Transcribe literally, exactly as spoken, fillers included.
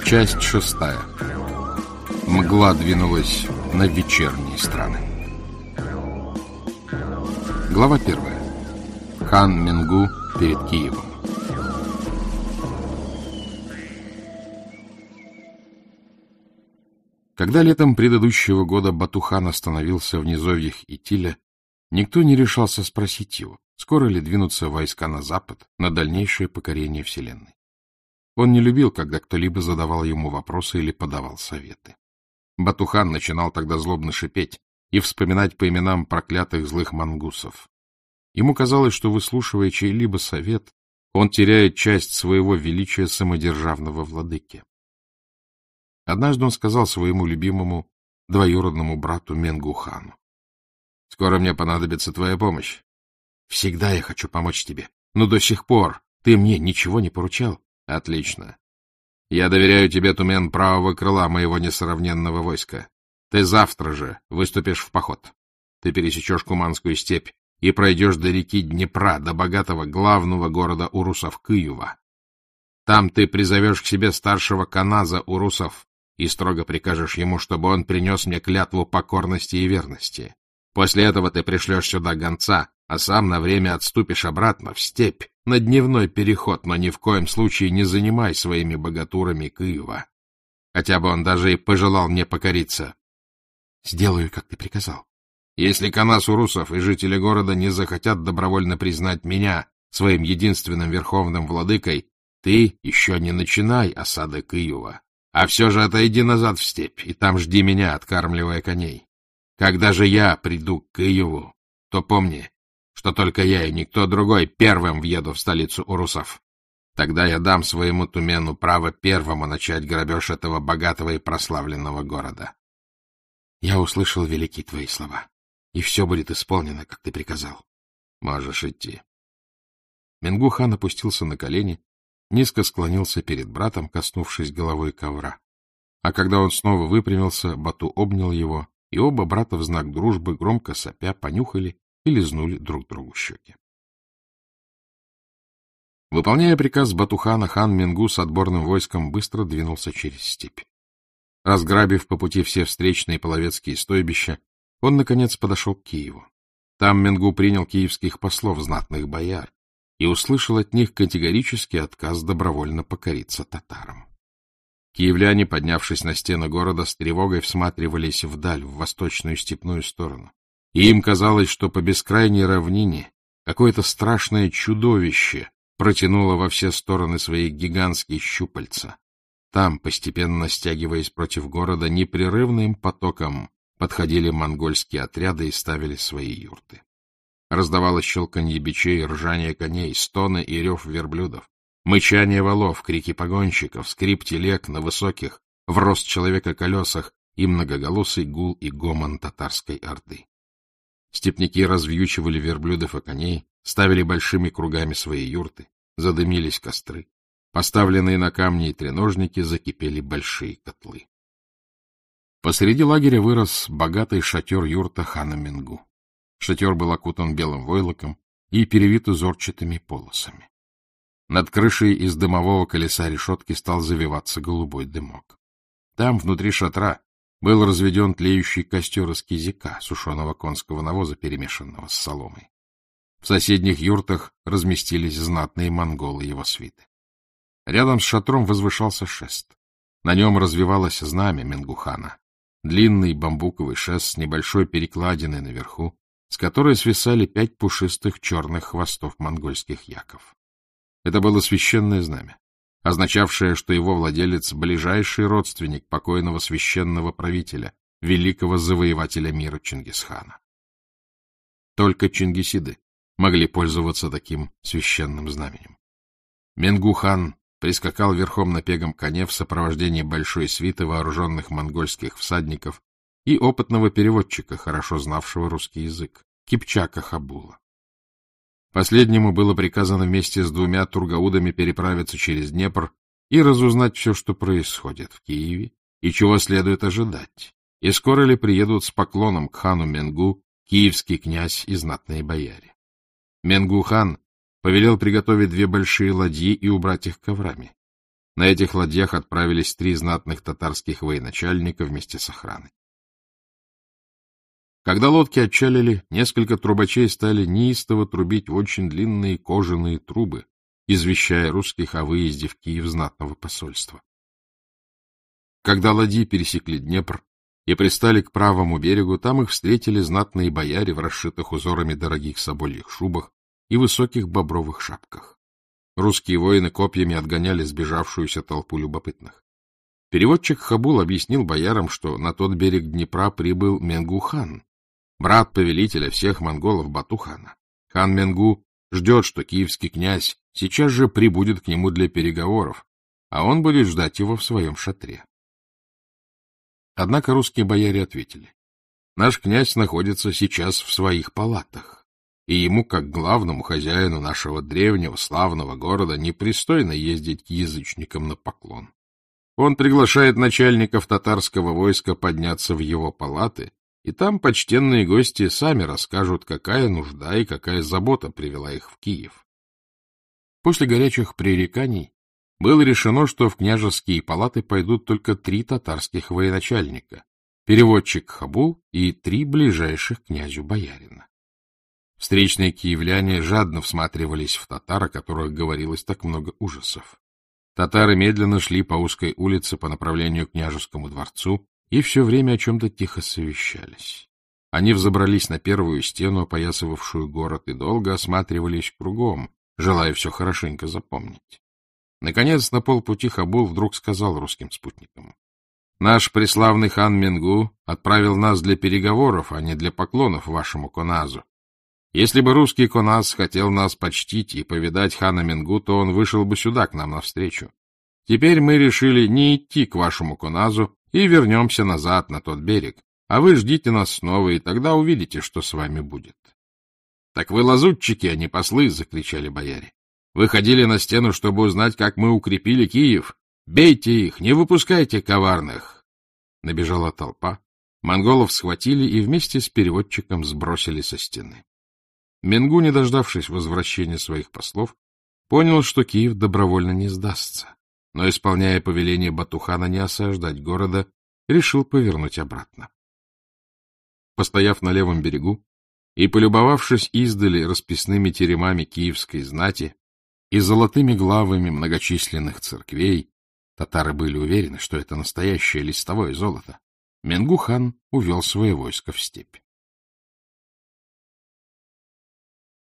Часть шестая. Мгла двинулась на вечерние страны. Глава первая. Хан Менгу перед Киевом. Когда летом предыдущего года Бату-хан остановился в низовьях Итиля, никто не решался спросить его, скоро ли двинутся войска на запад, на дальнейшее покорение вселенной. Он не любил, когда кто-либо задавал ему вопросы или подавал советы. Бату-хан начинал тогда злобно шипеть и вспоминать по именам проклятых злых мангусов. Ему казалось, что, выслушивая чей-либо совет, он теряет часть своего величия самодержавного владыки. Однажды он сказал своему любимому двоюродному брату Менгу-хану: «Скоро мне понадобится твоя помощь. Всегда я хочу помочь тебе, но до сих пор ты мне ничего не поручал». Отлично. Я доверяю тебе тумен правого крыла моего несравненного войска. Ты завтра же выступишь в поход. Ты пересечешь Куманскую степь и пройдешь до реки Днепра, до богатого главного города урусов Киева. Там ты призовешь к себе старшего каназа урусов и строго прикажешь ему, чтобы он принес мне клятву покорности и верности. После этого ты пришлешь сюда гонца, а сам на время отступишь обратно в степь, на дневной переход, но ни в коем случае не занимай своими богатурами Киева. Хотя бы он даже и пожелал мне покориться. Сделаю, как ты приказал. Если канас урусов и жители города не захотят добровольно признать меня своим единственным верховным владыкой, ты еще не начинай осады Киева, а все же отойди назад в степь, и там жди меня, откармливая коней. Когда же я приду к Киеву, то помни, что только я и никто другой первым въеду в столицу урусов. Тогда я дам своему тумену право первому начать грабеж этого богатого и прославленного города. Я услышал великие твои слова, и все будет исполнено, как ты приказал. Можешь идти. Менгу-хан опустился на колени, низко склонился перед братом, коснувшись головой ковра. А когда он снова выпрямился, Бату обнял его, и оба брата в знак дружбы, громко сопя, понюхали и лизнули друг другу щеки. Выполняя приказ Бату-хана, хан Менгу с отборным войском быстро двинулся через степь. Разграбив по пути все встречные половецкие стойбища, он, наконец, подошел к Киеву. Там Менгу принял киевских послов, знатных бояр, и услышал от них категорический отказ добровольно покориться татарам. Киевляне, поднявшись на стены города, с тревогой всматривались вдаль, в восточную степную сторону. И им казалось, что по бескрайней равнине какое-то страшное чудовище протянуло во все стороны свои гигантские щупальца. Там, постепенно стягиваясь против города, непрерывным потоком подходили монгольские отряды и ставили свои юрты. Раздавалось щелканье бичей, ржание коней, стоны и рев верблюдов, мычание валов, крики погонщиков, скрип телег на высоких, в рост человека колесах и многоголосый гул и гомон татарской орды. Степняки развьючивали верблюдов и коней, ставили большими кругами свои юрты, задымились костры. Поставленные на камни и треножники закипели большие котлы. Посреди лагеря вырос богатый шатер юрта хана Менгу. Шатер был окутан белым войлоком и перевит узорчатыми полосами. Над крышей из дымового колеса решетки стал завиваться голубой дымок. Там, внутри шатра, был разведен тлеющий костер из кизика, сушеного конского навоза, перемешанного с соломой. В соседних юртах разместились знатные монголы его свиты. Рядом с шатром возвышался шест. На нем развивалось знамя Менгу-хана, длинный бамбуковый шест с небольшой перекладиной наверху, с которой свисали пять пушистых черных хвостов монгольских яков. Это было священное знамя, означавшее, что его владелец — ближайший родственник покойного священного правителя, великого завоевателя мира Чингисхана. Только чингисиды могли пользоваться таким священным знаменем. Менгу-хан прискакал верхом на пегом коне в сопровождении большой свиты вооруженных монгольских всадников и опытного переводчика, хорошо знавшего русский язык, Кипчака Хабула. Последнему было приказано вместе с двумя тургаудами переправиться через Днепр и разузнать все, что происходит в Киеве, и чего следует ожидать, и скоро ли приедут с поклоном к хану Менгу киевский князь и знатные бояре. Менгу-хан повелел приготовить две большие ладьи и убрать их коврами. На этих ладьях отправились три знатных татарских военачальника вместе с охраной. Когда лодки отчалили, несколько трубачей стали неистово трубить в очень длинные кожаные трубы, извещая русских о выезде в Киев знатного посольства. Когда ладьи пересекли Днепр и пристали к правому берегу, там их встретили знатные бояре в расшитых узорами дорогих собольих шубах и высоких бобровых шапках. Русские воины копьями отгоняли сбежавшуюся толпу любопытных. Переводчик Хабул объяснил боярам, что на тот берег Днепра прибыл Менгу-хан, брат повелителя всех монголов Бату-хана. Хан Менгу ждет, что киевский князь сейчас же прибудет к нему для переговоров, а он будет ждать его в своем шатре. Однако русские бояре ответили: наш князь находится сейчас в своих палатах, и ему, как главному хозяину нашего древнего славного города, непристойно ездить к язычникам на поклон. Он приглашает начальников татарского войска подняться в его палаты, и там почтенные гости сами расскажут, какая нужда и какая забота привела их в Киев. После горячих пререканий было решено, что в княжеские палаты пойдут только три татарских военачальника, переводчик Хабул и три ближайших к князю боярина. Встречные киевляне жадно всматривались в татар, о которых говорилось так много ужасов. Татары медленно шли по узкой улице по направлению к княжескому дворцу и все время о чем-то тихо совещались. Они взобрались на первую стену, опоясывавшую город, и долго осматривались кругом, желая все хорошенько запомнить. Наконец, на полпути Хабул вдруг сказал русским спутникам: «Наш преславный хан Менгу отправил нас для переговоров, а не для поклонов вашему коназу. Если бы русский коназ хотел нас почтить и повидать хана Менгу, то он вышел бы сюда к нам навстречу. Теперь мы решили не идти к вашему коназу и вернемся назад на тот берег, а вы ждите нас снова, и тогда увидите, что с вами будет». — Так вы лазутчики, а не послы! — закричали бояре. — Вы ходили на стену, чтобы узнать, как мы укрепили Киев. Бейте их, не выпускайте коварных! Набежала толпа. Монголов схватили и вместе с переводчиком сбросили со стены. Менгу, не дождавшись возвращения своих послов, понял, что Киев добровольно не сдастся, но, исполняя повеление Бату-хана не осаждать города, решил повернуть обратно. Постояв на левом берегу и полюбовавшись издали расписными теремами киевской знати и золотыми главами многочисленных церквей, татары были уверены, что это настоящее листовое золото, Менгу-хан увел свое войско в степь.